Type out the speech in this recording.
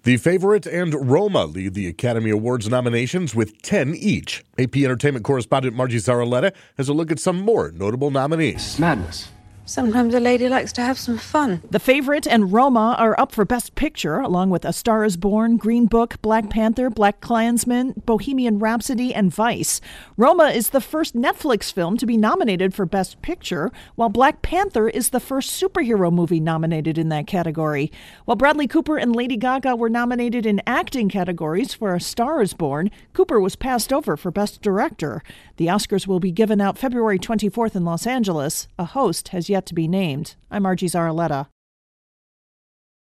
The Favorite and Roma lead the Academy Awards nominations with 10 each. AP Entertainment correspondent Margie Zaraletta has a look at some more notable nominees. It's madness. Sometimes a lady likes to have some fun. The Favorite and Roma are up for Best Picture, along with A Star is Born, Green Book, Black Panther, BlacKkKlansman, Bohemian Rhapsody, and Vice. Roma is the first Netflix film to be nominated for Best Picture, while Black Panther is the first superhero movie nominated in that category. While Bradley Cooper and Lady Gaga were nominated in acting categories for A Star is Born, Cooper was passed over for Best Director. The Oscars will be given out February 24th in Los Angeles. A host has yet to be named. I'm Margie Zaraletta.